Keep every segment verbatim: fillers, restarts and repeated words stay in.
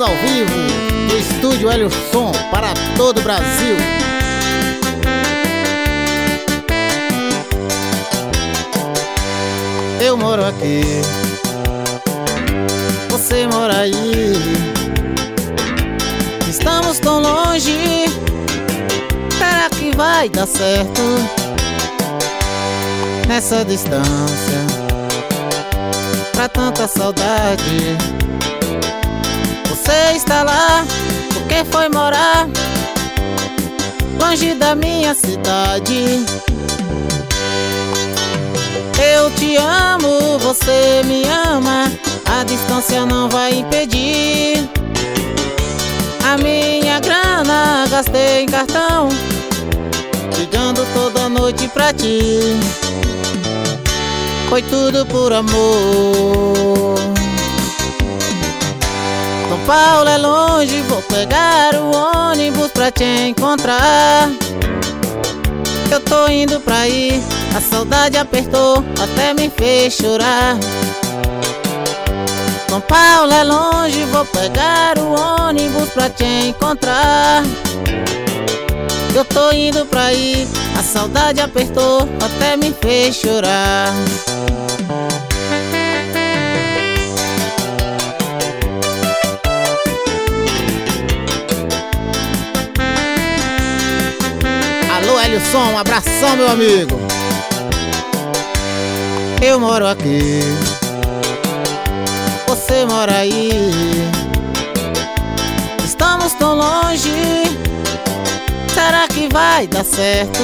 gravando ao vivo no estúdio Hélio Som para todo o Brasil. Eu moro aqui, você mora aí. Estamos tão longe, será que vai dar certo nessa distância? Pra tanta saudade, você está lá porque foi morar longe da minha cidade. Eu te amo, você me ama, a distância não vai impedir. A minha grana gastei em cartão, ligando toda noite pra ti. Foi tudo por amor. São Paulo é longe, vou pegar o ônibus pra te encontrar. Eu tô indo pra aí, a saudade apertou, até me fez chorar. São Paulo é longe, vou pegar o ônibus pra te encontrar. Eu tô indo pra aí, a saudade apertou, até me fez chorar. Alô, Hélio Som, um abração, meu amigo. Eu moro aqui, você mora aí. Estamos tão longe, será que vai dar certo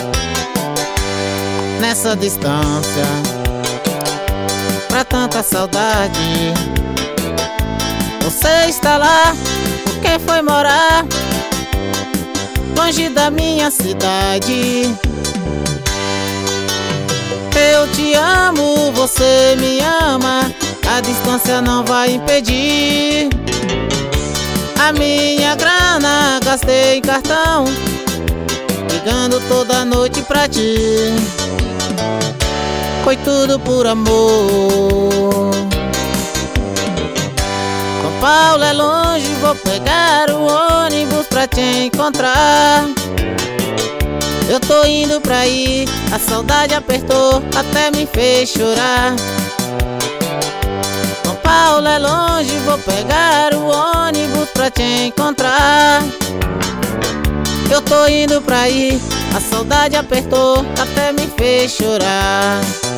nessa distância? Pra tanta saudade, você está lá porque foi morar longe da minha cidade. Eu te amo, você me ama, a distância não vai impedir. A minha grana gastei em cartão, ligando toda noite pra ti. Foi tudo por amor. São Paulo é longe, vou pegar o ônibus pra te encontrar. Eu tô indo pra aí, a saudade apertou, até me fez chorar. São Paulo é longe, vou pegar o ônibus pra te encontrar. Eu tô indo pra aí, a saudade apertou, até me fez chorar.